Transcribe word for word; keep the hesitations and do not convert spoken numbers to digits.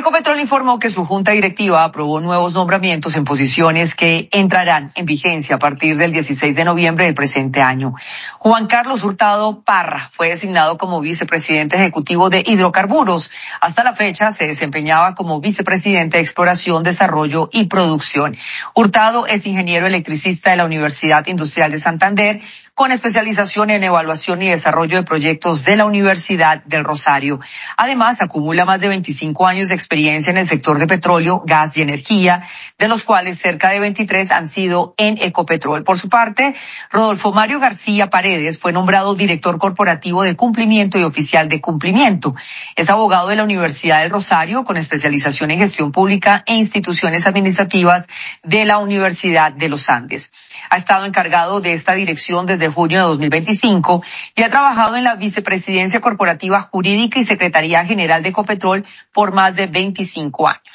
Ecopetrol informó que su junta directiva aprobó nuevos nombramientos en posiciones que entrarán en vigencia a partir del dieciséis de noviembre del presente año. Juan Carlos Hurtado Parra fue designado como vicepresidente ejecutivo de Hidrocarburos. Hasta la fecha se desempeñaba como vicepresidente de Exploración, Desarrollo y Producción. Hurtado es ingeniero electricista de la Universidad Industrial de Santander, con especialización en evaluación y desarrollo de proyectos de la Universidad del Rosario. Además, acumula más de veinticinco años de experiencia en el sector de petróleo, gas y energía, de los cuales cerca de veintitrés han sido en Ecopetrol. Por su parte, Rodolfo Mario García Paredes fue nombrado director corporativo de cumplimiento y oficial de cumplimiento. Es abogado de la Universidad del Rosario, con especialización en gestión pública e instituciones administrativas de la Universidad de los Andes. Ha estado encargado de esta dirección desde junio de dos mil veinticinco y ha trabajado en la Vicepresidencia Corporativa Jurídica y Secretaría General de Ecopetrol por más de veinticinco años.